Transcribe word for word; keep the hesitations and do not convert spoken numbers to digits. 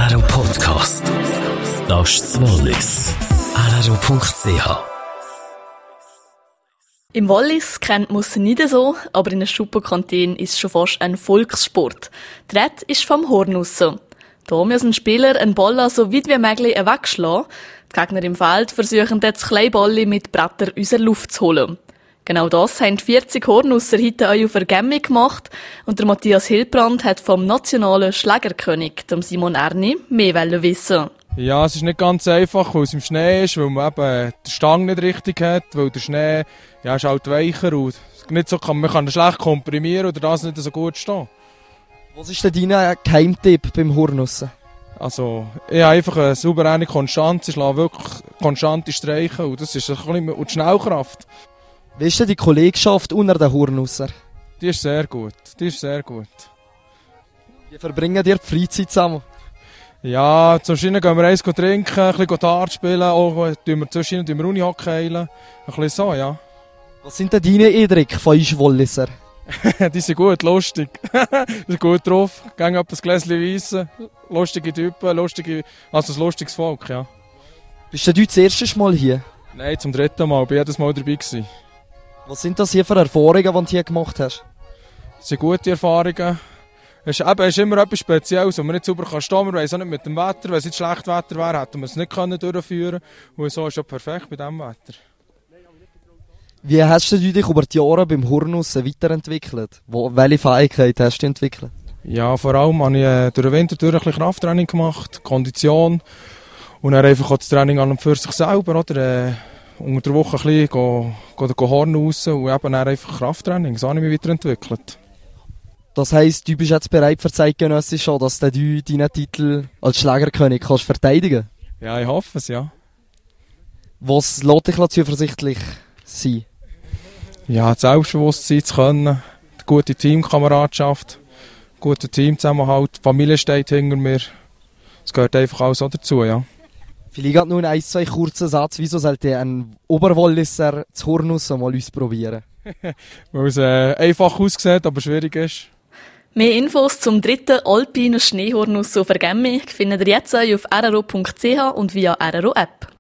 R R O Podcast. Das ist das Wallis. R R O Punkt C H. Im Wallis kennt man es nicht so, aber in der Schuppenkantine ist es schon fast ein Volkssport. Die Rede ist vom Hornussen. Da müssen Spieler einen Ball so weit wie möglich wegschlagen. Die Gegner im Feld versuchen jetzt kleine Bälle mit Brettern aus der Luft zu holen. Genau das haben vierzig Hornusser heute auch auf der Gemmi gemacht und der Matthias Hilbrand hat vom nationalen Schlägerkönig, dem Simon Erni, mehr wissen. Ja, es ist nicht ganz einfach, weil es im Schnee ist, weil man eben die Stange nicht richtig hat, weil der Schnee ja, ist halt weicher und nicht so kann, man kann ihn schlecht komprimieren oder das nicht so gut stehen. Was ist denn dein Geheimtipp beim Hornussen? Also, ich habe einfach eine souveräne Konstanz, ich schlage wirklich konstante Streichen und das ist ein bisschen, und die Schnellkraft. Wie ist denn die Kollegschaft unter den Hornusser? Die ist sehr gut, die ist sehr gut. Wie verbringen ihr die Freizeit zusammen? Ja, zwischendurch gehen wir eins trinken, ein bisschen Dart spielen, auch tun wir zwischendurch Unihockey heilen. Ein bisschen so, ja. Was sind denn deine Eindrücke von uns Walliser? Die sind gut, lustig. Die sind gut drauf, gehen ab ein Gläschen Weisse, lustige Typen, lustige, also ein lustiges Volk, ja. Bist du das erste Mal hier? Nein, zum dritten Mal, ich war jedes Mal dabei gewesen. Was sind das hier für Erfahrungen, die du hier gemacht hast? Das sind gute Erfahrungen. Es ist, eben, es ist immer etwas Spezielles, wo man nicht sauber kann stehen kann. Wir weiss auch nicht mit dem Wetter. Wenn es nicht schlecht Wetter wäre, hätten wir es nicht können durchführen können. Und so ist es perfekt bei diesem Wetter. Wie hast du dich über die Jahre beim Hornussen weiterentwickelt? Wo, welche Fähigkeiten hast du entwickelt? Ja, vor allem habe ich äh, durch den Winter durch ein bisschen Krafttraining gemacht, Kondition. Und dann einfach auch das Training an und für sich selber. Oder, äh, unter der Woche ein bisschen go, go, go Horn raus und eben dann einfach Krafttraining. So habe ich mich weiterentwickelt. Das heisst, du bist jetzt bereit für Zeitgenössisch schon, dass du deinen Titel als Schlägerkönig kannst verteidigen? Ja, ich hoffe es, ja. Was lässt dich zuversichtlich sein? Ja, das Selbstbewusstsein zu können, eine gute Teamkameradschaft, guter Teamzusammenhalt, die Familie steht hinter mir. Das gehört einfach alles auch dazu, ja. Vielleicht nur ein, zwei kurze Sätze. Wieso sollte ein Oberwalliser das Hornussen mal ausprobieren? Weil es äh, einfach aussieht, aber schwierig ist. Mehr Infos zum dritten alpinen Schneehornussen auf der Gemmi findet ihr jetzt auf R R O Punkt C H und via R R O App.